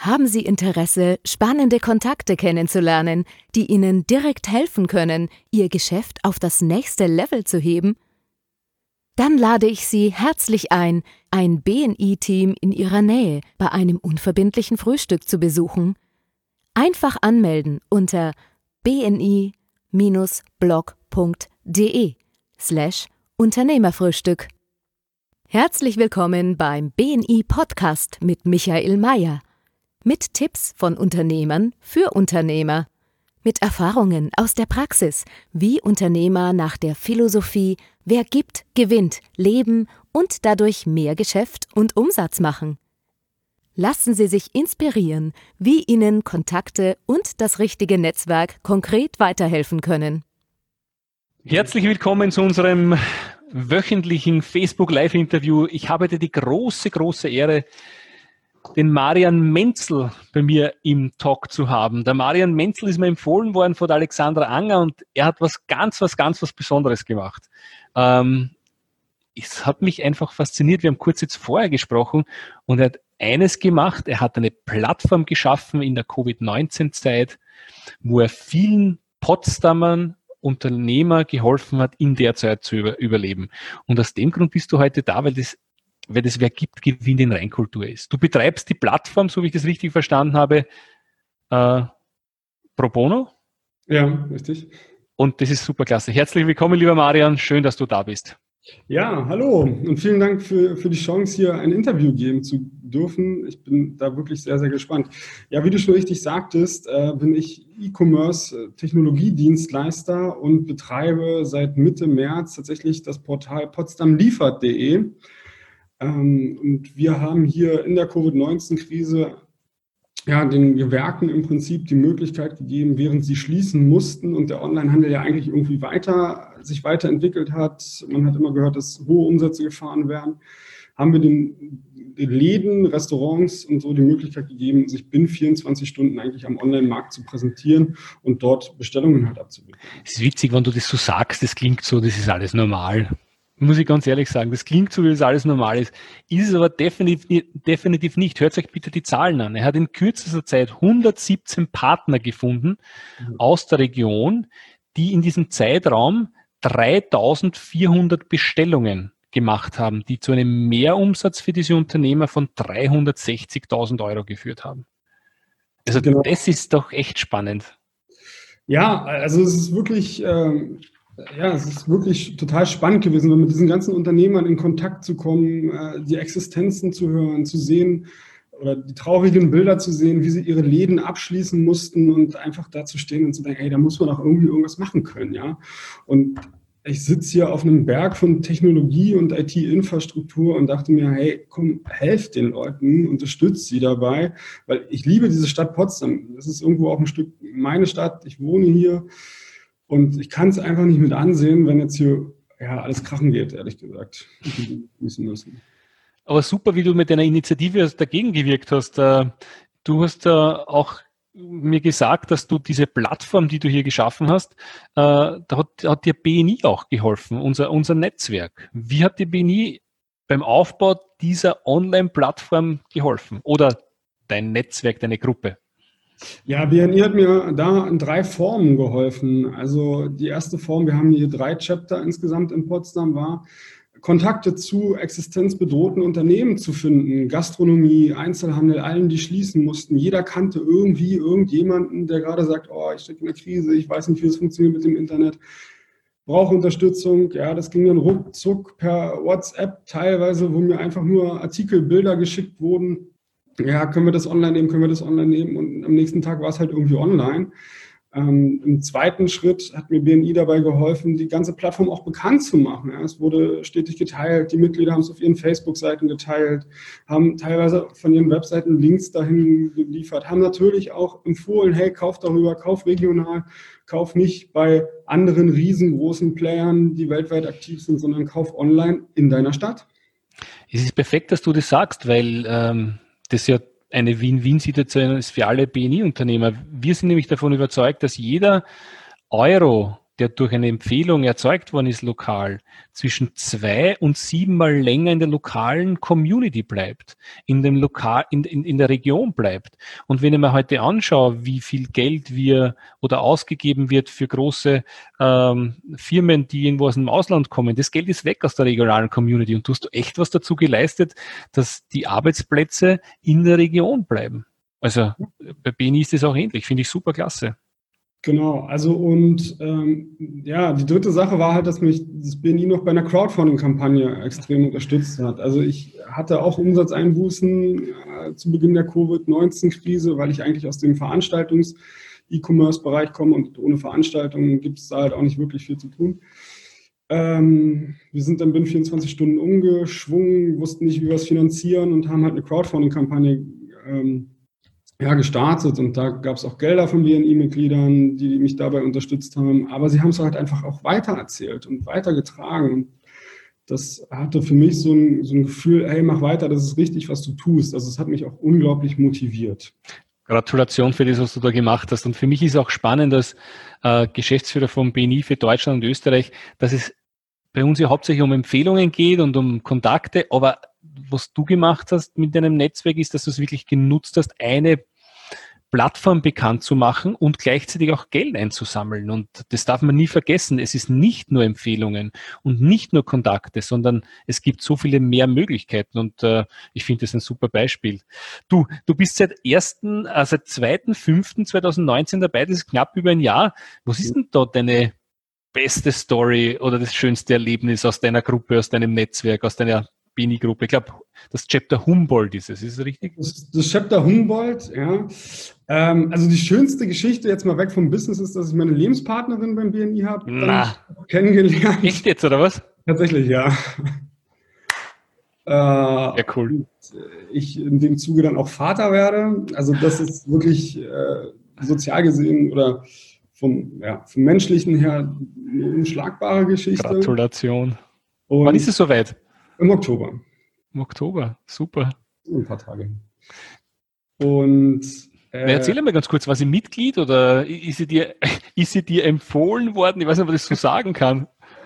Haben Sie Interesse, spannende Kontakte kennenzulernen, die Ihnen direkt helfen können, Ihr Geschäft auf das nächste Level zu heben? Dann lade ich Sie herzlich ein BNI-Team in Ihrer Nähe bei einem unverbindlichen Frühstück zu besuchen. Einfach anmelden unter bni-blog.de/Unternehmerfrühstück. Herzlich willkommen beim BNI-Podcast mit Michael Mayer. Mit Tipps von Unternehmern für Unternehmer. Mit Erfahrungen aus der Praxis, wie Unternehmer nach der Philosophie „Wer gibt, gewinnt“ leben und dadurch mehr Geschäft und Umsatz machen. Lassen Sie sich inspirieren, wie Ihnen Kontakte und das richtige Netzwerk konkret weiterhelfen können. Herzlich willkommen zu unserem wöchentlichen Facebook-Live-Interview. Ich habe heute die große Ehre, den Marian Menzel bei mir im Talk zu haben. Der Marian Menzel ist mir empfohlen worden von der Alexandra Anger und er hat was ganz Besonderes gemacht. Es hat mich einfach fasziniert. Wir haben kurz jetzt vorher gesprochen und er hat eines gemacht. Er hat eine Plattform geschaffen in der Covid-19-Zeit, wo er vielen Potsdamern Unternehmer geholfen hat, in der Zeit zu überleben. Und aus dem Grund bist du heute da, weil das Wer gibt, gewinnt in Reinkultur ist. Du betreibst die Plattform, so wie ich das richtig verstanden habe, pro bono. Ja, richtig. Und das ist super klasse. Herzlich willkommen, lieber Marian. Schön, dass du da bist. Ja, hallo und vielen Dank für die Chance, hier ein Interview geben zu dürfen. Ich bin da wirklich sehr gespannt. Ja, wie du schon richtig sagtest, bin ich E-Commerce-Technologiedienstleister und betreibe seit Mitte März tatsächlich das Portal potsdamliefert.de. Und wir haben hier in der Covid-19-Krise den Gewerken im Prinzip die Möglichkeit gegeben, während sie schließen mussten und der Onlinehandel ja eigentlich irgendwie sich weiterentwickelt hat. Man hat immer gehört, dass hohe Umsätze gefahren werden. Haben wir den Läden, Restaurants und so die Möglichkeit gegeben, sich binnen 24 Stunden eigentlich am Online-Markt zu präsentieren und dort Bestellungen halt abzuwickeln. Es ist witzig, wenn du das so sagst, das klingt so, das ist alles normal. Muss ich ganz ehrlich sagen, das klingt so, wie das alles normal ist. Ist es aber definitiv nicht. Hört euch bitte die Zahlen an. Er hat in kürzester Zeit 117 Partner gefunden aus der Region, die in diesem Zeitraum 3.400 Bestellungen gemacht haben, die zu einem Mehrumsatz für diese Unternehmer von 360.000 Euro geführt haben. Also genau. Das ist doch echt spannend. Ja, also es ist wirklich... es ist wirklich total spannend gewesen, mit diesen ganzen Unternehmern in Kontakt zu kommen, die Existenzen zu hören, zu sehen oder die traurigen Bilder zu sehen, wie sie ihre Läden abschließen mussten und einfach da zu stehen und zu denken, da muss man doch irgendwie irgendwas machen können, ja. Und ich sitze hier auf einem Berg von Technologie und IT-Infrastruktur und dachte mir, hey, komm, helft den Leuten, unterstützt sie dabei, weil ich liebe diese Stadt Potsdam. Das ist irgendwo auch ein Stück meine Stadt, ich wohne hier. Und ich kann es einfach nicht mit ansehen, wenn jetzt hier alles krachen geht, ehrlich gesagt. Aber super, wie du mit deiner Initiative dagegen gewirkt hast. Du hast auch mir gesagt, dass du diese Plattform, die du hier geschaffen hast, da hat dir BNI auch geholfen, unser Netzwerk. Wie hat dir BNI beim Aufbau dieser Online-Plattform geholfen? Oder dein Netzwerk, deine Gruppe? Ja, BNI hat mir da in 3 Formen geholfen. Also die erste Form, wir haben hier 3 Chapter insgesamt in Potsdam, war Kontakte zu existenzbedrohten Unternehmen zu finden. Gastronomie, Einzelhandel, allen, die schließen mussten. Jeder kannte irgendwie irgendjemanden, der gerade sagt, ich stecke in der Krise, ich weiß nicht, wie es funktioniert mit dem Internet, brauche Unterstützung. Ja, das ging dann ruckzuck per WhatsApp teilweise, wo mir einfach nur Artikel, Bilder geschickt wurden. Ja, können wir das online nehmen? Und am nächsten Tag war es halt irgendwie online. Im zweiten Schritt hat mir BNI dabei geholfen, die ganze Plattform auch bekannt zu machen. Ja, es wurde stetig geteilt, die Mitglieder haben es auf ihren Facebook-Seiten geteilt, haben teilweise von ihren Webseiten Links dahin geliefert, haben natürlich auch empfohlen, hey, kauf darüber, kauf regional, kauf nicht bei anderen riesengroßen Playern, die weltweit aktiv sind, sondern kauf online in deiner Stadt. Es ist perfekt, dass du das sagst, weil das ja eine Win-Win-Situation ist für alle BNI-Unternehmer. Wir sind nämlich davon überzeugt, dass jeder Euro, der durch eine Empfehlung erzeugt worden ist lokal, zwischen 2 und 7 Mal länger in der lokalen Community bleibt, in der Region bleibt. Und wenn ich mir heute anschaue, wie viel Geld ausgegeben wird für große Firmen, die irgendwo aus dem Ausland kommen, das Geld ist weg aus der regionalen Community und du hast echt was dazu geleistet, dass die Arbeitsplätze in der Region bleiben. Also bei BNI ist das auch ähnlich, finde ich super klasse. Genau, also und die dritte Sache war halt, dass mich das BNI noch bei einer Crowdfunding-Kampagne extrem unterstützt hat. Also ich hatte auch Umsatzeinbußen zu Beginn der Covid-19-Krise, weil ich eigentlich aus dem Veranstaltungs-E-Commerce-Bereich komme und ohne Veranstaltungen gibt es da halt auch nicht wirklich viel zu tun. Wir sind dann binnen 24 Stunden umgeschwungen, wussten nicht, wie wir es finanzieren und haben halt eine Crowdfunding-Kampagne gestartet, und da gab es auch Gelder von BNI-Mitgliedern, die mich dabei unterstützt haben, aber sie haben es halt einfach auch weitererzählt und weitergetragen, und das hatte für mich so ein Gefühl, hey, mach weiter, das ist richtig, was du tust. Also es hat mich auch unglaublich motiviert. Gratulation für das, was du da gemacht hast, und für mich ist auch spannend als Geschäftsführer von BNI für Deutschland und Österreich, dass es bei uns ja hauptsächlich um Empfehlungen geht und um Kontakte, aber was du gemacht hast mit deinem Netzwerk ist, dass du es wirklich genutzt hast, eine Plattform bekannt zu machen und gleichzeitig auch Geld einzusammeln. Und das darf man nie vergessen. Es ist nicht nur Empfehlungen und nicht nur Kontakte, sondern es gibt so viele mehr Möglichkeiten. Und ich finde das ein super Beispiel. Du bist seit 2.5.2019 dabei, das ist knapp über ein Jahr. Was ist denn da deine beste Story oder das schönste Erlebnis aus deiner Gruppe, aus deinem Netzwerk, aus deiner BNI-Gruppe? Ich glaube, das Chapter Humboldt ist es richtig? Das Chapter Humboldt, ja. Also die schönste Geschichte, jetzt mal weg vom Business, ist, dass ich meine Lebenspartnerin beim BNI habe kennengelernt. Echt jetzt, oder was? Tatsächlich, ja. Ja, cool. Ich in dem Zuge dann auch Vater werde. Also das ist wirklich sozial gesehen oder vom Menschlichen her eine unschlagbare Geschichte. Gratulation. Und wann ist es soweit? Im Oktober. Im Oktober, super. Ein paar Tage. Und erzähl einmal ganz kurz, war sie Mitglied oder ist sie dir empfohlen worden? Ich weiß nicht, ob man das so sagen kann.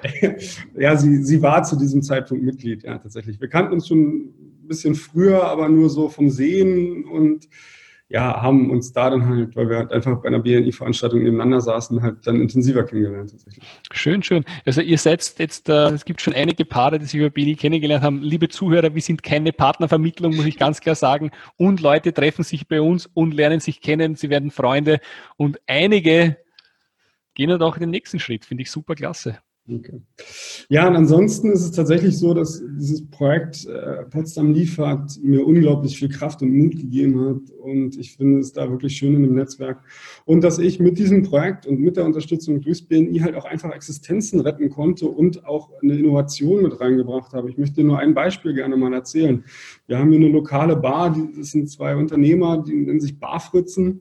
Ja, sie war zu diesem Zeitpunkt Mitglied, ja, tatsächlich. Wir kannten uns schon ein bisschen früher, aber nur so vom Sehen, und ja, haben uns da dann halt, weil wir halt einfach bei einer BNI-Veranstaltung nebeneinander saßen, halt dann intensiver kennengelernt tatsächlich. Schön, schön. Also ihr seid jetzt, es gibt schon einige Paare, die sich über BNI kennengelernt haben. Liebe Zuhörer, wir sind keine Partnervermittlung, muss ich ganz klar sagen. Und Leute treffen sich bei uns und lernen sich kennen, sie werden Freunde, und einige gehen dann auch den nächsten Schritt. Finde ich super klasse. Okay. Ja, und ansonsten ist es tatsächlich so, dass dieses Projekt Potsdam liefert mir unglaublich viel Kraft und Mut gegeben hat, und ich finde es da wirklich schön in dem Netzwerk, und dass ich mit diesem Projekt und mit der Unterstützung durchs BNI halt auch einfach Existenzen retten konnte und auch eine Innovation mit reingebracht habe. Ich möchte dir nur ein Beispiel gerne mal erzählen. Wir haben hier eine lokale Bar, das sind 2 Unternehmer, die nennen sich Barfritzen.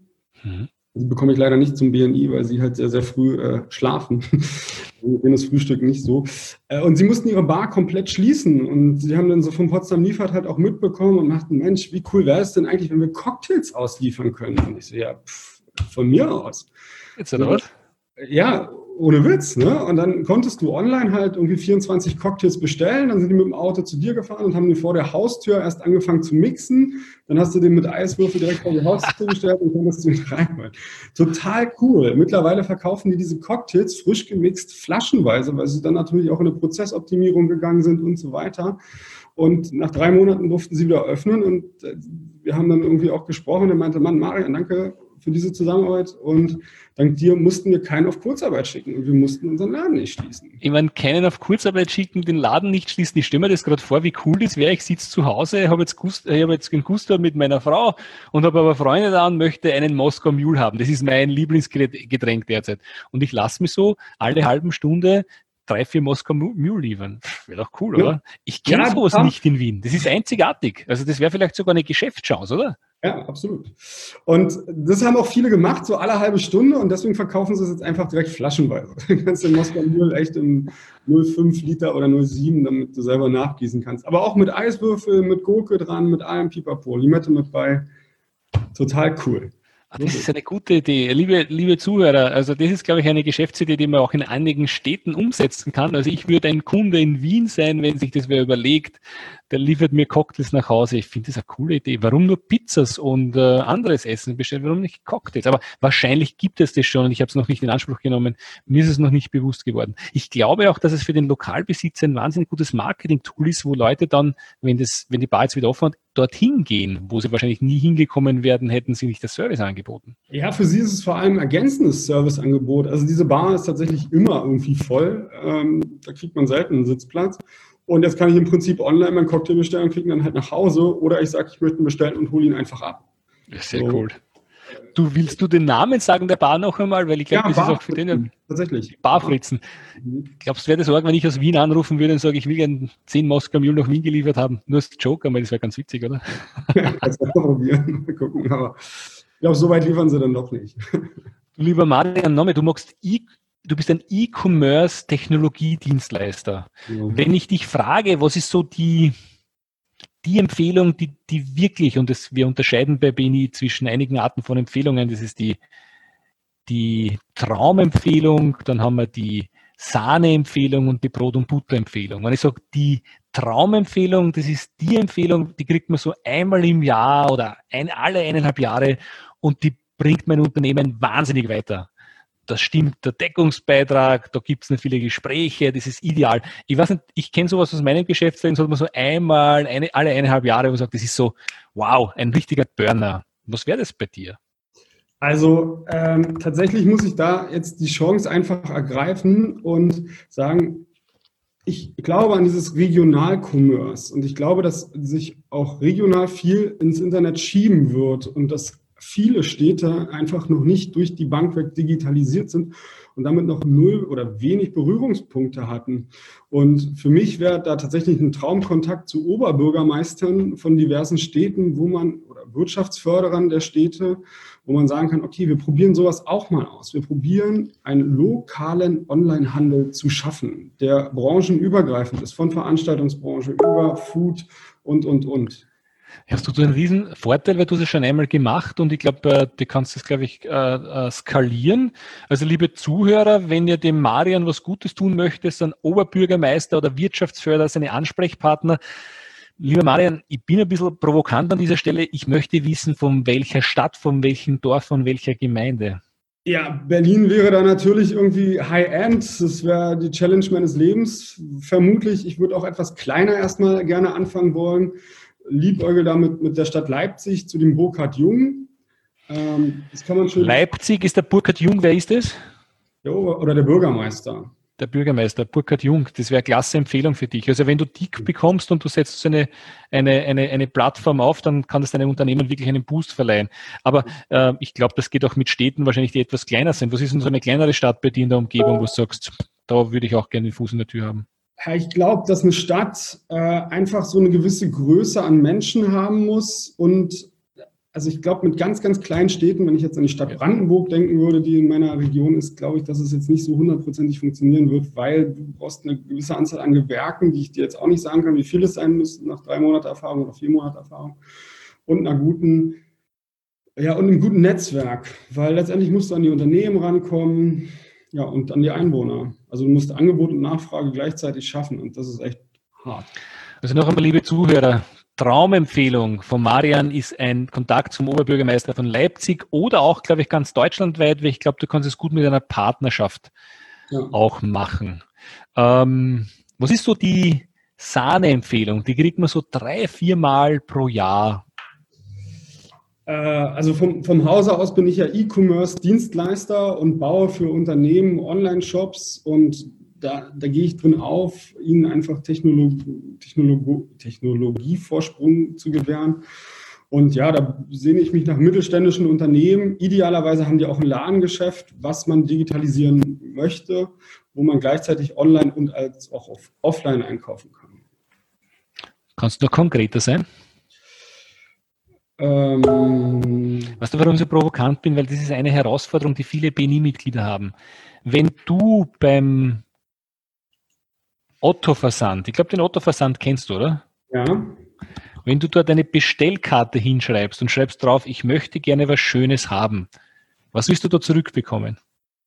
Die bekomme ich leider nicht zum BNI, weil sie halt sehr, sehr früh schlafen. Denen das Frühstück nicht so. Und sie mussten ihre Bar komplett schließen. Und sie haben dann so von Potsdam liefert halt auch mitbekommen und dachten, Mensch, wie cool wäre es denn eigentlich, wenn wir Cocktails ausliefern können? Und ich so, ja, von mir aus. Jetzt oder was? Ja, ohne Witz, ne? Und dann konntest du online halt irgendwie 24 Cocktails bestellen, dann sind die mit dem Auto zu dir gefahren und haben die vor der Haustür erst angefangen zu mixen, dann hast du den mit Eiswürfel direkt vor die Haustür gestellt und konntest du ihn reinholen. Total cool. Mittlerweile verkaufen die diese Cocktails frisch gemixt flaschenweise, weil sie dann natürlich auch in eine Prozessoptimierung gegangen sind und so weiter. Und nach 3 Monaten durften sie wieder öffnen, und wir haben dann irgendwie auch gesprochen, und er meinte, Mann, Marian, danke für diese Zusammenarbeit, und dank dir mussten wir keinen auf Kurzarbeit schicken und wir mussten unseren Laden nicht schließen. Ich meine, keinen auf Kurzarbeit schicken, den Laden nicht schließen. Ich stelle mir das gerade vor, wie cool das wäre. Ich sitze zu Hause, habe jetzt Gusto mit meiner Frau und habe aber Freunde da und möchte einen Moskau Mule haben. Das ist mein Lieblingsgetränk derzeit. Und ich lasse mich so alle halben Stunde 3, 4 Moskau Mule liefern. Wäre doch cool, oder? Ich kenne sowas nicht in Wien. Das ist einzigartig. Also das wäre vielleicht sogar eine Geschäftschance, oder? Ja, absolut. Und das haben auch viele gemacht, so alle halbe Stunde, und deswegen verkaufen sie es jetzt einfach direkt flaschenweise. Du kannst den Moskau Mule echt in 0,5 Liter oder 0,7, damit du selber nachgießen kannst. Aber auch mit Eiswürfel, mit Gurke dran, mit allem Pipapo, Limette mit bei. Total cool. Das ist eine gute Idee. Liebe Zuhörer, also das ist, glaube ich, eine Geschäftsidee, die man auch in einigen Städten umsetzen kann. Also ich würde ein Kunde in Wien sein, wenn sich das wer überlegt, der liefert mir Cocktails nach Hause. Ich finde das eine coole Idee. Warum nur Pizzas und anderes Essen bestellen? Warum nicht Cocktails? Aber wahrscheinlich gibt es das schon und ich habe es noch nicht in Anspruch genommen. Mir ist es noch nicht bewusst geworden. Ich glaube auch, dass es für den Lokalbesitzer ein wahnsinnig gutes Marketing-Tool ist, wo Leute dann, wenn die Bar jetzt wieder offen hat, dorthin gehen, wo sie wahrscheinlich nie hingekommen wären, hätten sie nicht das Service angeboten. Ja, für sie ist es vor allem ein ergänzendes Serviceangebot. Also diese Bar ist tatsächlich immer irgendwie voll. Da kriegt man selten einen Sitzplatz. Und jetzt kann ich im Prinzip online meinen Cocktail bestellen und kriege ihn dann halt nach Hause. Oder ich sage, ich möchte ihn bestellen und hole ihn einfach ab. Sehr cool. Willst du den Namen sagen der Bar noch einmal? Weil ich glaube, das ist auch für den tatsächlich. Barfritzen. Glaubst du, wäre das arg, wenn ich aus Wien anrufen würde und sage, ich will gerne 10 Moskau Mule nach Wien geliefert haben? Nur als Joke, aber das wäre ganz witzig, oder? Das mal probieren, mal gucken. Aber ich glaube, so weit liefern sie dann doch nicht. Lieber Marian Nomme, du bist ein E-Commerce-Technologiedienstleister. Ja. Wenn ich dich frage, was ist so die Empfehlung, die wirklich, und wir unterscheiden bei BNI zwischen einigen Arten von Empfehlungen, das ist die Traumempfehlung, dann haben wir die Sahneempfehlung und die Brot- und Butterempfehlung. Wenn ich sage, die Traumempfehlung, das ist die Empfehlung, die kriegt man so einmal im Jahr oder alle 1,5 Jahre und die bringt mein Unternehmen wahnsinnig weiter. Das stimmt, der Deckungsbeitrag, da gibt es nicht viele Gespräche, das ist ideal. Ich weiß nicht, ich kenne sowas aus meinem Geschäftsleben, so hat man so alle 1,5 Jahre, wo man sagt, das ist so, wow, ein richtiger Burner. Was wäre das bei dir? Also tatsächlich muss ich da jetzt die Chance einfach ergreifen und sagen, ich glaube an dieses Regional-Commerce und ich glaube, dass sich auch regional viel ins Internet schieben wird und dass viele Städte einfach noch nicht durch die Bank weg digitalisiert sind und damit noch 0 oder wenig Berührungspunkte hatten. Und für mich wäre da tatsächlich ein Traumkontakt zu Oberbürgermeistern von diversen Städten, oder Wirtschaftsförderern der Städte, wo man sagen kann, okay, wir probieren sowas auch mal aus. Wir probieren einen lokalen Onlinehandel zu schaffen, der branchenübergreifend ist, von Veranstaltungsbranche über Food und. Hast du einen riesen Vorteil, weil du es schon einmal gemacht und ich glaube, du kannst das, glaube ich, skalieren. Also liebe Zuhörer, wenn ihr dem Marian was Gutes tun möchtet, dann Oberbürgermeister oder Wirtschaftsförderer, seine Ansprechpartner. Lieber Marian, ich bin ein bisschen provokant an dieser Stelle. Ich möchte wissen, von welcher Stadt, von welchem Dorf, von welcher Gemeinde. Ja, Berlin wäre da natürlich irgendwie High-End. Das wäre die Challenge meines Lebens. Vermutlich, ich würde auch etwas kleiner erstmal gerne anfangen wollen. Liebäugel damit mit der Stadt Leipzig zu dem Burkhard Jung. Das kann man schön. Leipzig ist der Burkhard Jung, wer ist das? Ja, oder der Bürgermeister. Der Bürgermeister, Burkhard Jung, das wäre eine klasse Empfehlung für dich. Also wenn du dick bekommst und du setzt so eine Plattform auf, dann kann das deinem Unternehmen wirklich einen Boost verleihen. Aber ich glaube, das geht auch mit Städten wahrscheinlich, die etwas kleiner sind. Was ist denn so eine kleinere Stadt bei dir in der Umgebung, wo du sagst, da würde ich auch gerne den Fuß in der Tür haben? Ja, ich glaube, dass eine Stadt einfach so eine gewisse Größe an Menschen haben muss und also ich glaube, mit ganz, ganz kleinen Städten, wenn ich jetzt an die Stadt Brandenburg denken würde, die in meiner Region ist, glaube ich, dass es jetzt nicht so 100%ig funktionieren wird, weil du brauchst eine gewisse Anzahl an Gewerken, die ich dir jetzt auch nicht sagen kann, wie viel es sein müsste nach 3 Monate Erfahrung oder 4 Monate Erfahrung und einem guten Netzwerk, weil letztendlich musst du an die Unternehmen rankommen, ja, und an die Einwohner. Also du musst Angebot und Nachfrage gleichzeitig schaffen und das ist echt hart. Also noch einmal, liebe Zuhörer, Traumempfehlung von Marian ist ein Kontakt zum Oberbürgermeister von Leipzig oder auch, glaube ich, ganz deutschlandweit, weil ich glaube, du kannst es gut mit einer Partnerschaft auch machen. Was ist so die Sahneempfehlung? Die kriegt man so 3-4 Mal pro Jahr. Also vom Hause aus bin ich ja E-Commerce-Dienstleister und baue für Unternehmen Online-Shops und da gehe ich drin auf, ihnen einfach Technologievorsprung zu gewähren. Und ja, da sehne ich mich nach mittelständischen Unternehmen. Idealerweise haben die auch ein Ladengeschäft, was man digitalisieren möchte, wo man gleichzeitig online und als auch offline einkaufen kann. Kannst du noch konkreter sein? Weißt du, warum ich so provokant bin? Weil das ist eine Herausforderung, die viele BNI-Mitglieder haben. Wenn du beim Otto-Versand, ich glaube, den Otto-Versand kennst du, oder? Ja. wenn du dort eine Bestellkarte hinschreibst und schreibst drauf, ich möchte gerne was Schönes haben, was willst du da zurückbekommen?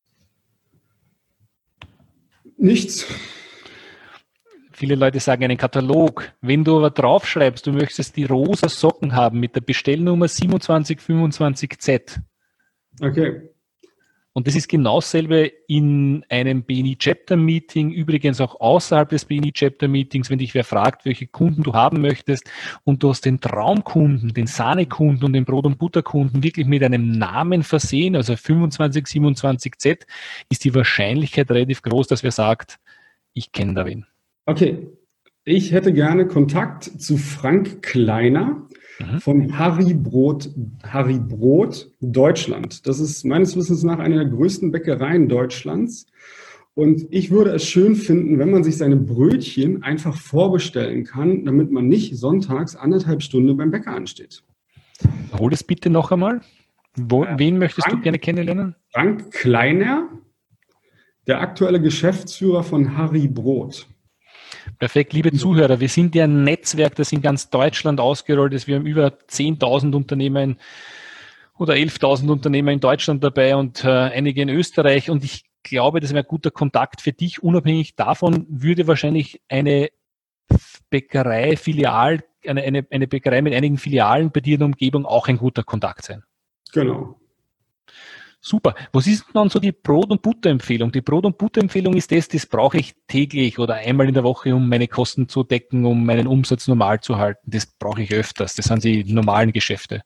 Nichts. Viele Leute sagen einen Katalog. Wenn du aber draufschreibst, du möchtest die rosa Socken haben mit der Bestellnummer 2725Z. Okay. Und das ist genau dasselbe in einem BNI-Chapter-Meeting, übrigens auch außerhalb des BNI-Chapter-Meetings, wenn dich wer fragt, welche Kunden du haben möchtest und du hast den Traumkunden, den Sahnekunden und den Brot- und Butterkunden wirklich mit einem Namen versehen, also 2527Z, ist die Wahrscheinlichkeit relativ groß, dass wer sagt, ich kenne da wen. Okay. Ich hätte gerne Kontakt zu Frank Kleiner von Harry Brot Deutschland. Das ist meines Wissens nach eine der größten Bäckereien Deutschlands. Und ich würde es schön finden, wenn man sich seine Brötchen einfach vorbestellen kann, damit man nicht sonntags 1,5 Stunden beim Bäcker ansteht. Hol es bitte noch einmal. Wen möchtest du gerne kennenlernen? Frank Kleiner, der aktuelle Geschäftsführer von Harry Brot. Perfekt, liebe Zuhörer, wir sind ja ein Netzwerk, das in ganz Deutschland ausgerollt ist. Wir haben über 10.000 Unternehmer oder 11.000 Unternehmer in Deutschland dabei und einige in Österreich. Und ich glaube, das wäre ein guter Kontakt für dich. Unabhängig davon würde wahrscheinlich eine Bäckerei-Filial, eine Bäckerei mit einigen Filialen bei dir in der Umgebung auch ein guter Kontakt sein. Genau. Super. Was ist denn dann so die Brot- und Butter-Empfehlung? Die Brot- und Butter-Empfehlung ist das brauche ich täglich oder einmal in der Woche, um meine Kosten zu decken, um meinen Umsatz normal zu halten. Das brauche ich öfters. Das sind die normalen Geschäfte.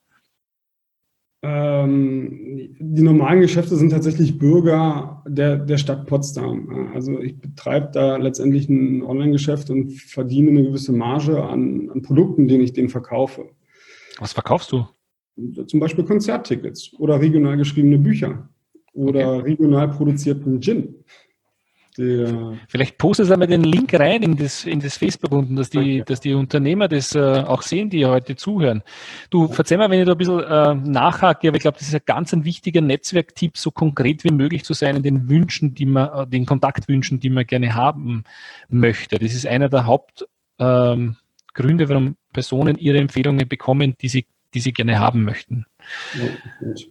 Die normalen Geschäfte sind tatsächlich Bürger der Stadt Potsdam. Also ich betreibe da letztendlich ein Online-Geschäft und verdiene eine gewisse Marge an Produkten, denen ich denen verkaufe. Was verkaufst du? Zum Beispiel Konzerttickets oder regional geschriebene Bücher oder regional produzierten Gin. Vielleicht postest du einmal den Link rein in das Facebook unten, dass die Unternehmer das auch sehen, die heute zuhören. Du, verzeih mal, wenn ich da ein bisschen nachhake, aber ich glaube, das ist ein ganz ein wichtiger Netzwerktipp, so konkret wie möglich zu sein in den Wünschen, den Kontaktwünschen, die man gerne haben möchte. Das ist einer der Hauptgründe, warum Personen ihre Empfehlungen bekommen, die sie gerne haben möchten. Ja, gut.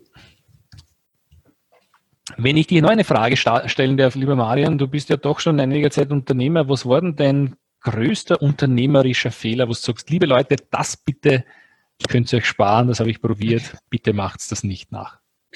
Wenn ich dir noch eine Frage stellen darf, lieber Marian, du bist ja doch schon einige Zeit Unternehmer. Was war denn dein größter unternehmerischer Fehler, wo du sagst, liebe Leute, das bitte könnt ihr euch sparen, das habe ich probiert, bitte macht's das nicht nach?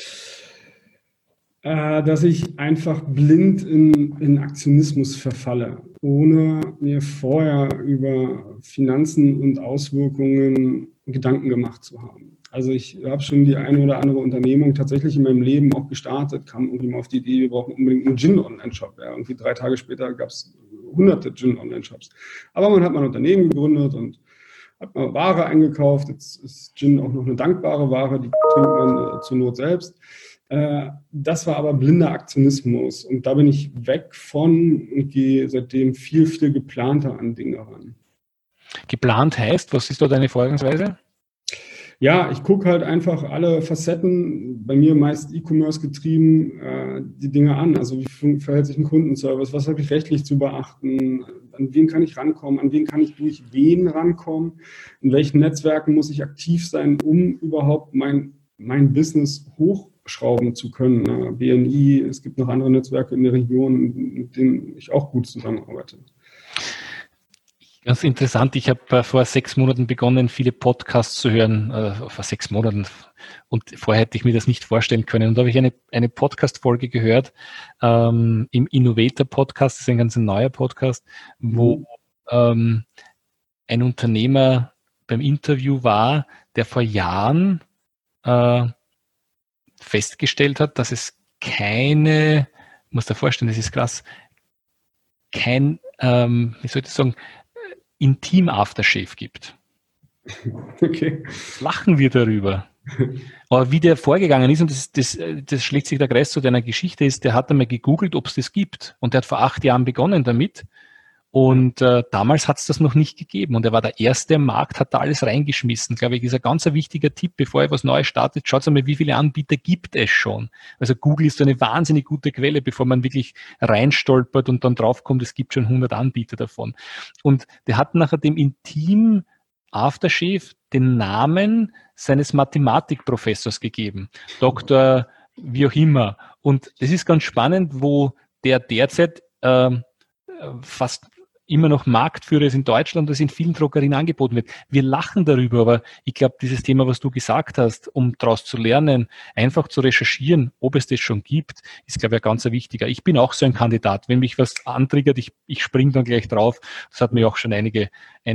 Dass ich einfach blind in Aktionismus verfalle, ohne mir vorher über Finanzen und Auswirkungen Gedanken gemacht zu haben. Also ich habe schon die eine oder andere Unternehmung tatsächlich in meinem Leben auch gestartet, kam irgendwie mal auf die Idee, wir brauchen unbedingt einen Gin-Online-Shop. Ja, irgendwie 3 Tage später gab es hunderte Gin-Online-Shops. Aber man hat mal ein Unternehmen gegründet und hat mal Ware eingekauft. Jetzt ist Gin auch noch eine dankbare Ware, die trinkt man zur Not selbst. Das war aber blinder Aktionismus und da bin ich weg von und gehe seitdem viel, viel geplanter an Dinge ran. Geplant heißt, was ist da deine Vorgehensweise? Ja, ich gucke halt einfach alle Facetten, bei mir meist E-Commerce getrieben, die Dinge an. Also wie verhält sich ein Kundenservice, was habe ich rechtlich zu beachten, an wen kann ich rankommen, an wen kann ich durch wen rankommen, in welchen Netzwerken muss ich aktiv sein, um überhaupt mein Business hochschrauben zu können. BNI, es gibt noch andere Netzwerke in der Region, mit denen ich auch gut zusammenarbeite. Ganz interessant. Ich habe vor 6 Monaten begonnen, viele Podcasts zu hören, vor 6 Monaten. Und vorher hätte ich mir das nicht vorstellen können. Und da habe ich eine Podcast-Folge gehört, im Innovator-Podcast, das ist ein ganz neuer Podcast, wo ein Unternehmer beim Interview war, der vor Jahren festgestellt hat, dass es keine, muss dir vorstellen, das ist krass, kein, wie soll ich sagen, Intim-Aftershave gibt. Okay. Lachen wir darüber. Aber wie der vorgegangen ist, und das schlägt sich der Kreis zu deiner Geschichte, ist, der hat einmal gegoogelt, ob es das gibt. Und der hat vor 8 Jahren begonnen damit. Und damals hat es das noch nicht gegeben. Und er war der Erste im Markt, hat da alles reingeschmissen. Glaube ich, ist ein ganz wichtiger Tipp, bevor ihr was Neues startet. Schaut einmal, wie viele Anbieter gibt es schon. Also Google ist so eine wahnsinnig gute Quelle, bevor man wirklich reinstolpert und dann draufkommt, es gibt schon 100 Anbieter davon. Und der hat nachher dem Intim Aftershave den Namen seines Mathematikprofessors gegeben. Doktor, wie auch immer. Und das ist ganz spannend, wo der derzeit fast immer noch Marktführer ist in Deutschland, das in vielen Drogerien angeboten wird. Wir lachen darüber, aber ich glaube, dieses Thema, was du gesagt hast, um daraus zu lernen, einfach zu recherchieren, ob es das schon gibt, ist, glaube ich, ein ganz wichtiger. Ich bin auch so ein Kandidat. Wenn mich was antriggert, ich springe dann gleich drauf. Das hat mir auch schon einige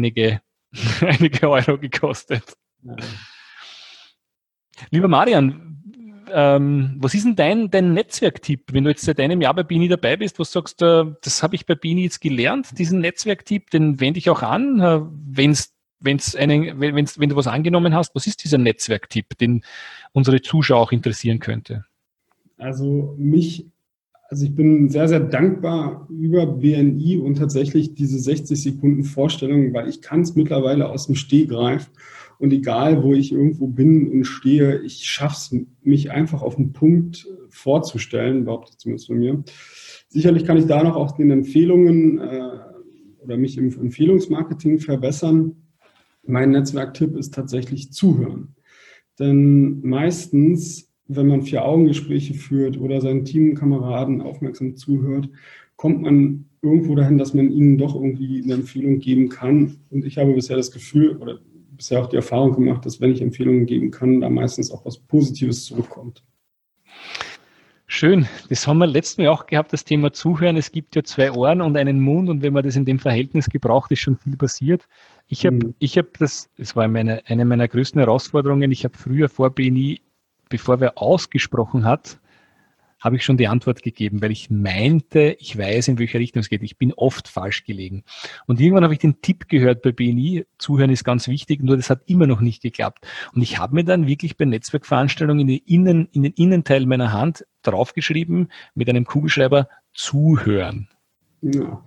Euro gekostet. Ja. Lieber Marian, was ist denn dein Netzwerktipp, wenn du jetzt seit einem Jahr bei BNI dabei bist, was sagst du, das habe ich bei BNI jetzt gelernt, diesen Netzwerktipp, den wende ich auch an, wenn du was angenommen hast, was ist dieser Netzwerktipp, den unsere Zuschauer auch interessieren könnte? Also ich bin sehr, sehr dankbar über BNI und tatsächlich diese 60 Sekunden Vorstellung, weil ich kann es mittlerweile aus dem Stegreif. Und egal, wo ich irgendwo bin und stehe, ich schaffe es, mich einfach auf den Punkt vorzustellen, behaupte ich zumindest von mir. Sicherlich kann ich da noch auch den Empfehlungen oder mich im Empfehlungsmarketing verbessern. Mein Netzwerktipp ist tatsächlich zuhören. Denn meistens, wenn man 4-Augen-Gespräche führt oder seinen Teamkameraden aufmerksam zuhört, kommt man irgendwo dahin, dass man ihnen doch irgendwie eine Empfehlung geben kann. Und ich habe bisher das Gefühl oder bisher auch die Erfahrung gemacht, dass wenn ich Empfehlungen geben kann, da meistens auch was Positives zurückkommt. Schön. Das haben wir letztes Mal auch gehabt, das Thema Zuhören. Es gibt ja 2 Ohren und einen Mund und wenn man das in dem Verhältnis gebraucht, ist schon viel passiert. Ich habe das war eine meiner größten Herausforderungen. Ich habe früher vor BNI, bevor wer ausgesprochen hat, habe ich schon die Antwort gegeben, weil ich meinte, ich weiß, in welche Richtung es geht. Ich bin oft falsch gelegen. Und irgendwann habe ich den Tipp gehört bei BNI, Zuhören ist ganz wichtig, nur das hat immer noch nicht geklappt. Und ich habe mir dann wirklich bei Netzwerkveranstaltungen in den Innenteil meiner Hand draufgeschrieben, mit einem Kugelschreiber, zuhören. Ja.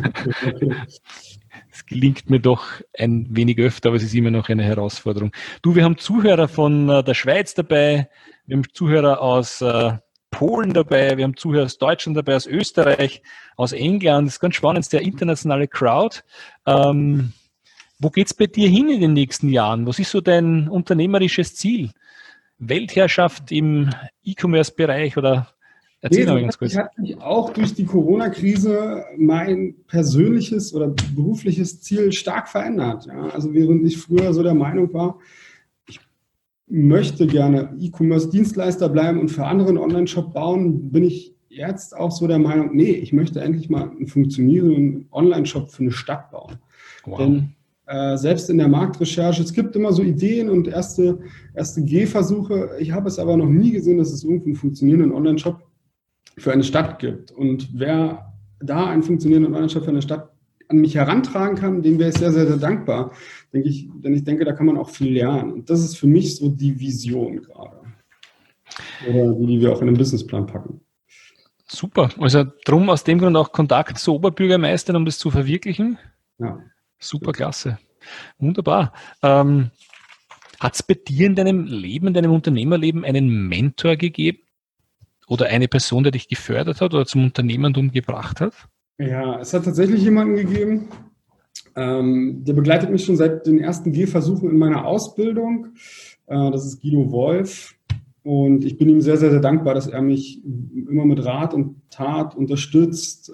Es gelingt mir doch ein wenig öfter, aber es ist immer noch eine Herausforderung. Du, wir haben Zuhörer von der Schweiz dabei, wir haben Zuhörer aus Polen dabei, wir haben Zuhörer aus Deutschland dabei, aus Österreich, aus England. Das ist ganz spannend, sehr internationale Crowd. Wo geht's bei dir hin in den nächsten Jahren? Was ist so dein unternehmerisches Ziel? Weltherrschaft im E-Commerce-Bereich oder erzähl mal ganz kurz. Ich habe mich auch durch die Corona-Krise mein persönliches oder berufliches Ziel stark verändert. Ja? Also während ich früher so der Meinung war, möchte gerne E-Commerce-Dienstleister bleiben und für andere einen Online-Shop bauen, bin ich jetzt auch so der Meinung, nee, ich möchte endlich mal einen funktionierenden Online-Shop für eine Stadt bauen. Wow. Denn selbst in der Marktrecherche, es gibt immer so Ideen und erste Gehversuche. Ich habe es aber noch nie gesehen, dass es irgendwie einen funktionierenden Online-Shop für eine Stadt gibt. Und wer da einen funktionierenden Online-Shop für eine Stadt an mich herantragen kann, dem wäre ich sehr, sehr, sehr dankbar, denke ich, denn ich denke, da kann man auch viel lernen. Und das ist für mich so die Vision gerade. Oder die wir auch in den Businessplan packen. Super. Also drum aus dem Grund auch Kontakt zu Oberbürgermeistern, um das zu verwirklichen? Ja. Super, klasse. Wunderbar. Hat es bei dir in deinem Leben, in deinem Unternehmerleben einen Mentor gegeben? Oder eine Person, die dich gefördert hat oder zum Unternehmertum gebracht hat? Ja, es hat tatsächlich jemanden gegeben, der begleitet mich schon seit den ersten Gehversuchen in meiner Ausbildung. Das ist Guido Wolf. Und ich bin ihm sehr, sehr, sehr dankbar, dass er mich immer mit Rat und Tat unterstützt.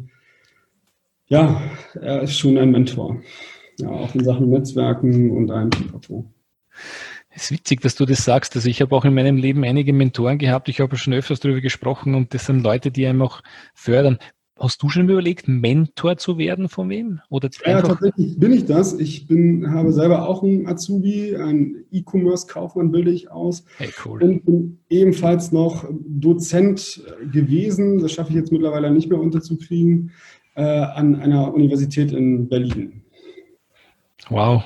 Ja, er ist schon ein Mentor. Ja, auch in Sachen Netzwerken und allem Pipapo. Es ist witzig, dass du das sagst. Also ich habe auch in meinem Leben einige Mentoren gehabt. Ich habe schon öfters darüber gesprochen und das sind Leute, die einem auch fördern. Hast du schon überlegt, Mentor zu werden von wem? Oder ja, tatsächlich bin ich das. Habe selber auch einen Azubi, einen E-Commerce-Kaufmann bilde ich aus. Hey, cool. Und bin ebenfalls noch Dozent gewesen, das schaffe ich jetzt mittlerweile nicht mehr unterzukriegen, an einer Universität in Berlin. Wow.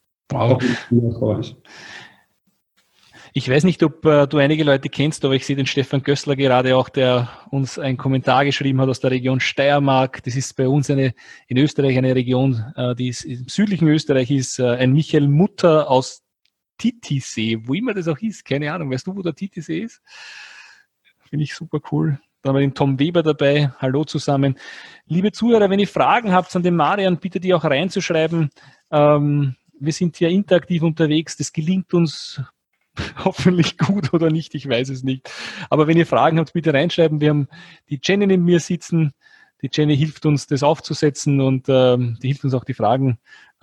Ich weiß nicht, ob du einige Leute kennst, aber ich sehe den Stefan Gößler gerade auch, der uns einen Kommentar geschrieben hat aus der Region Steiermark. Das ist bei uns in Österreich eine Region, die ist im südlichen Österreich ist, ein Michael Mutter aus Titisee, wo immer das auch ist, keine Ahnung. Weißt du, wo der Titisee ist? Finde ich super cool. Dann haben wir den Tom Weber dabei. Hallo zusammen. Liebe Zuhörer, wenn ihr Fragen habt an den Marian, bitte die auch reinzuschreiben. wir sind hier interaktiv unterwegs, das gelingt uns hoffentlich gut oder nicht, ich weiß es nicht. Aber wenn ihr Fragen habt, bitte reinschreiben. Wir haben die Jenny neben mir sitzen. Die Jenny hilft uns, das aufzusetzen und die hilft uns auch, die Fragen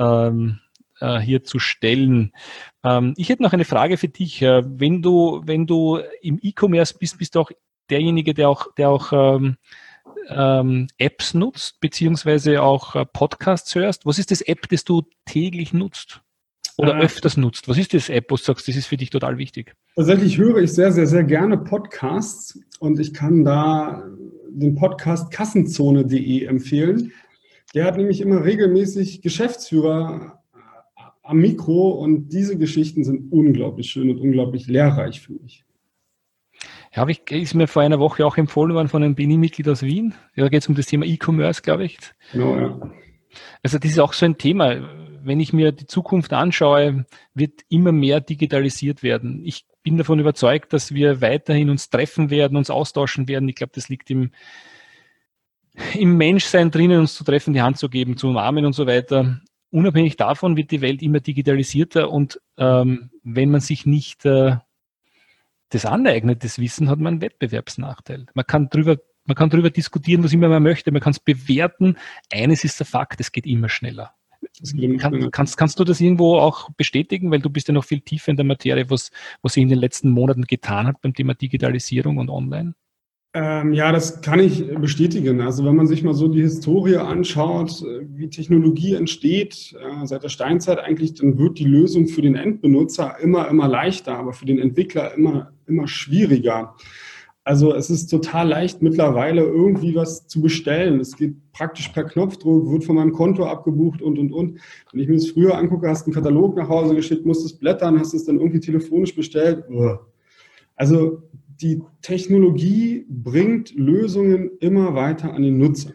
hier zu stellen. Ich hätte noch eine Frage für dich. Wenn du im E-Commerce bist du auch derjenige, der auch Apps nutzt, beziehungsweise auch Podcasts hörst. Was ist das App, das du täglich nutzt oder öfters nutzt? Was ist das App, wo du sagst, das ist für dich total wichtig? Tatsächlich höre ich sehr, sehr, sehr gerne Podcasts und ich kann da den Podcast kassenzone.de empfehlen. Der hat nämlich immer regelmäßig Geschäftsführer am Mikro und diese Geschichten sind unglaublich schön und unglaublich lehrreich für mich. Ja, ist mir vor einer Woche auch empfohlen worden von einem BNI-Mitglied aus Wien. Ja, da geht es um das Thema E-Commerce, glaube ich. Genau, ja. Also das ist auch so ein Thema. Wenn ich mir die Zukunft anschaue, wird immer mehr digitalisiert werden. Ich bin davon überzeugt, dass wir weiterhin uns treffen werden, uns austauschen werden. Ich glaube, das liegt im Menschsein drinnen, uns zu treffen, die Hand zu geben, zu umarmen und so weiter. Unabhängig davon wird die Welt immer digitalisierter und wenn man sich nicht das aneignet, das Wissen, hat man einen Wettbewerbsnachteil. Man kann drüber diskutieren, was immer man möchte, man kann es bewerten. Eines ist der Fakt, es geht immer schneller. Kannst du das irgendwo auch bestätigen, weil du bist ja noch viel tiefer in der Materie, was sich in den letzten Monaten getan hat beim Thema Digitalisierung und Online? Ja, das kann ich bestätigen. Also wenn man sich mal so die Historie anschaut, wie Technologie entsteht, seit der Steinzeit eigentlich, dann wird die Lösung für den Endbenutzer immer leichter, aber für den Entwickler immer schwieriger. Also es ist total leicht mittlerweile irgendwie was zu bestellen. Es geht praktisch per Knopfdruck, wird von meinem Konto abgebucht und. Wenn ich mir das früher angucke, hast du einen Katalog nach Hause geschickt, musst es blättern, hast es dann irgendwie telefonisch bestellt. Also die Technologie bringt Lösungen immer weiter an den Nutzer.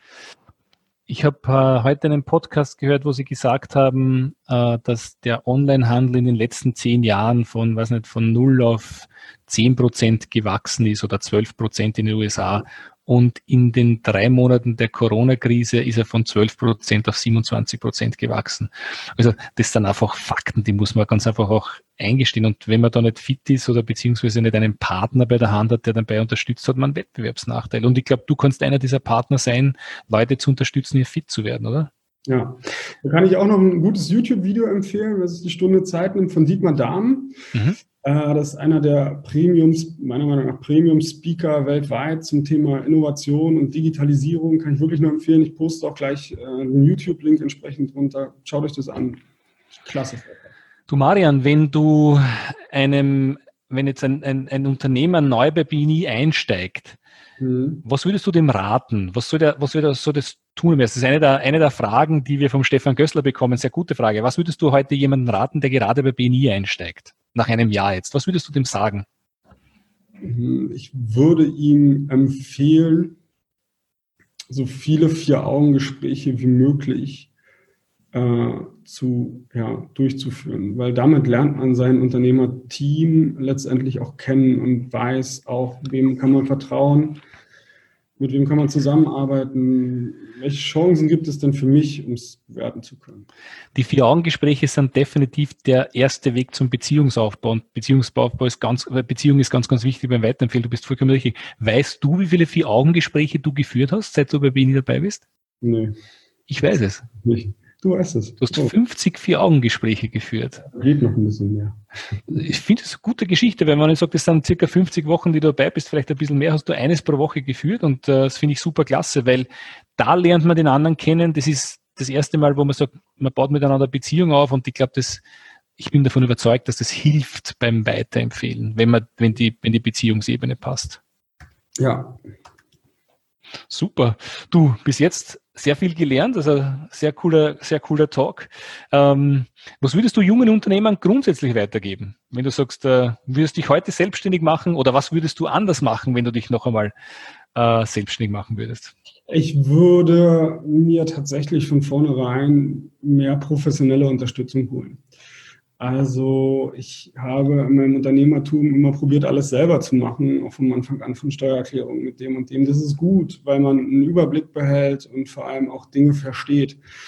Ich habe heute einen Podcast gehört, wo Sie gesagt haben, dass der Onlinehandel in den letzten 10 Jahren von 0 auf 10% gewachsen ist oder 12% in den USA. Und in den 3 Monaten der Corona-Krise ist er von 12% auf 27% gewachsen. Also das sind einfach Fakten, die muss man ganz einfach auch eingestehen. Und wenn man da nicht fit ist oder beziehungsweise nicht einen Partner bei der Hand hat, der dabei unterstützt, hat man einen Wettbewerbsnachteil. Und ich glaube, du kannst einer dieser Partner sein, Leute zu unterstützen, hier fit zu werden, oder? Ja, da kann ich auch noch ein gutes YouTube-Video empfehlen, das ist die Stunde Zeit nimmt, von Dietmar Dahm. Mhm. Das ist einer der meiner Meinung nach Premium-Speaker weltweit zum Thema Innovation und Digitalisierung. Kann ich wirklich nur empfehlen. Ich poste auch gleich einen YouTube-Link entsprechend drunter. Schaut euch das an. Klasse. Du Marian, wenn jetzt ein Unternehmer neu bei BNI einsteigt, was würdest du dem raten? Was soll das tun? Das ist eine der Fragen, die wir vom Stefan Gößler bekommen. Sehr gute Frage. Was würdest du heute jemandem raten, der gerade bei BNI einsteigt? Nach einem Jahr jetzt. Was würdest du dem sagen? Ich würde ihm empfehlen, so viele 4-Augen-Gespräche wie möglich durchzuführen, weil damit lernt man sein Unternehmerteam letztendlich auch kennen und weiß auch, wem kann man vertrauen, mit wem kann man zusammenarbeiten, welche Chancen gibt es denn für mich, um es bewerten zu können. Die 4-Augen-Gespräche sind definitiv der erste Weg zum Beziehungsaufbau und Beziehung ist ganz, ganz wichtig beim Weiterempfehlen. Du bist vollkommen richtig. Weißt du, wie viele 4-Augen-Gespräche du geführt hast, seit du bei BNI dabei bist? Nee. Ich weiß es. Nicht. Du weißt es. Du hast 50 4-Augen-Gespräche geführt. Geht noch ein bisschen mehr. Ich finde es eine gute Geschichte, wenn man nicht sagt, das sind circa 50 Wochen, die du dabei bist, vielleicht ein bisschen mehr, hast du eines pro Woche geführt und das finde ich super klasse, weil da lernt man den anderen kennen. Das ist das erste Mal, wo man sagt, man baut miteinander Beziehung auf und ich glaube, ich bin davon überzeugt, dass das hilft beim Weiterempfehlen, wenn die Beziehungsebene passt. Ja. Super. Du, bis jetzt sehr viel gelernt, also sehr cooler Talk. Was würdest du jungen Unternehmern grundsätzlich weitergeben? Wenn du sagst, würdest du dich heute selbstständig machen oder was würdest du anders machen, wenn du dich noch einmal selbstständig machen würdest? Ich würde mir tatsächlich von vornherein mehr professionelle Unterstützung holen. Also ich habe in meinem Unternehmertum immer probiert, alles selber zu machen, auch von Anfang an von Steuererklärungen mit dem und dem. Das ist gut, weil man einen Überblick behält und vor allem auch Dinge versteht.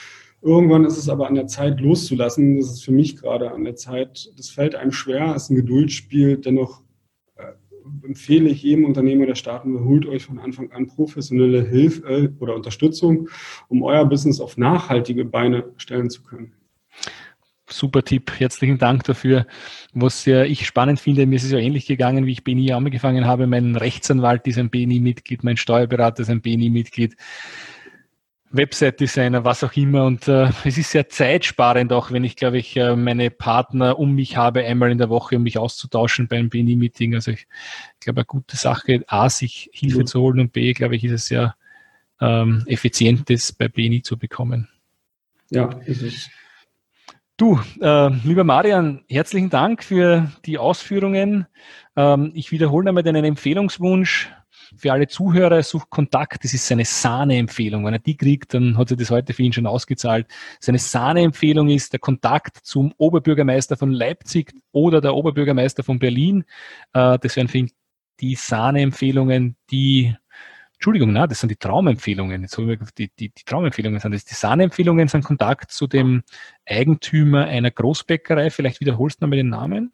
Irgendwann ist es aber an der Zeit loszulassen. Das ist für mich gerade an der Zeit. Das fällt einem schwer, es ist ein Geduldsspiel. Dennoch empfehle ich jedem Unternehmer, der starten will, holt euch von Anfang an professionelle Hilfe oder Unterstützung, um euer Business auf nachhaltige Beine stellen zu können. Super Tipp, herzlichen Dank dafür. Was ich spannend finde, mir ist es ja ähnlich gegangen, wie ich BNI angefangen habe. Mein Rechtsanwalt ist ein BNI-Mitglied, mein Steuerberater ist ein BNI-Mitglied, Website-Designer, was auch immer. Und es ist sehr zeitsparend, auch wenn ich, glaube ich, meine Partner um mich habe, einmal in der Woche, um mich auszutauschen beim BNI-Meeting. Also ich glaube, eine gute Sache, A, sich Hilfe zu holen, und B, glaube ich, ist es sehr effizient, das bei BNI zu bekommen. Ja, ist es. Du, lieber Marian, herzlichen Dank für die Ausführungen. Ich wiederhole einmal deinen Empfehlungswunsch für alle Zuhörer. Sucht Kontakt, das ist seine Sahne-Empfehlung. Wenn er die kriegt, dann hat er das heute für ihn schon ausgezahlt. Seine Sahne-Empfehlung ist der Kontakt zum Oberbürgermeister von Leipzig oder der Oberbürgermeister von Berlin. Das wären für ihn die Sahne-Empfehlungen, das sind die Traumempfehlungen. Jetzt haben wir die Traumempfehlungen sind das. Die Sahneempfehlungen sind Kontakt zu dem Eigentümer einer Großbäckerei. Vielleicht wiederholst du nochmal den Namen.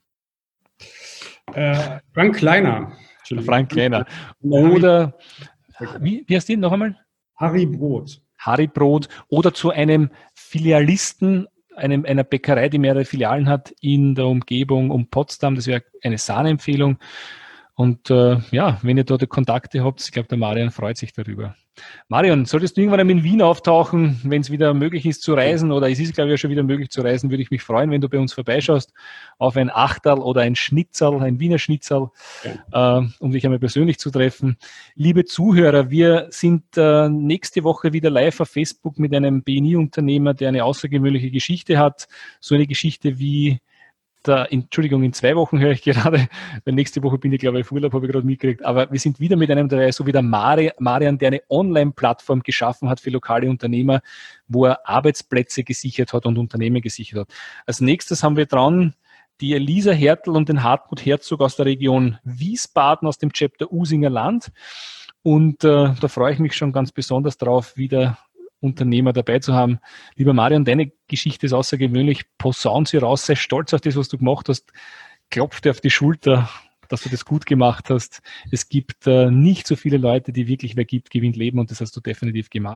Frank Kleiner. Frank Kleiner. Oder, wie heißt die noch einmal? Harry Brot. Harry Brot. Oder zu einem Filialisten, einer Bäckerei, die mehrere Filialen hat in der Umgebung um Potsdam. Das wäre eine Sahneempfehlung. Und wenn ihr dort Kontakte habt, ich glaube, der Marian freut sich darüber. Marian, solltest du irgendwann einmal in Wien auftauchen, wenn es wieder möglich ist zu reisen, oder es ist, glaube ich, ja schon wieder möglich zu reisen, würde ich mich freuen, wenn du bei uns vorbeischaust, auf ein Achterl oder ein Schnitzel, ein Wiener Schnitzel, um dich einmal persönlich zu treffen. Liebe Zuhörer, wir sind nächste Woche wieder live auf Facebook mit einem BNI-Unternehmer, der eine außergewöhnliche Geschichte hat. So eine Geschichte wie in 2 Wochen höre ich gerade, weil nächste Woche bin ich, glaube ich, auf Urlaub, habe ich gerade mitgekriegt, aber wir sind wieder mit einem dabei, so wie der Marian, der eine Online-Plattform geschaffen hat für lokale Unternehmer, wo er Arbeitsplätze gesichert hat und Unternehmen gesichert hat. Als nächstes haben wir dran die Elisa Hertel und den Hartmut Herzog aus der Region Wiesbaden aus dem Chapter Usinger Land, und da freue ich mich schon ganz besonders drauf, wieder Unternehmer dabei zu haben. Lieber Marian, deine Geschichte ist außergewöhnlich. Posaun sie raus, sei stolz auf das, was du gemacht hast. Klopf dir auf die Schulter, dass du das gut gemacht hast. Es gibt nicht so viele Leute, die wirklich wer gibt, gewinnt Leben, und das hast du definitiv gemacht.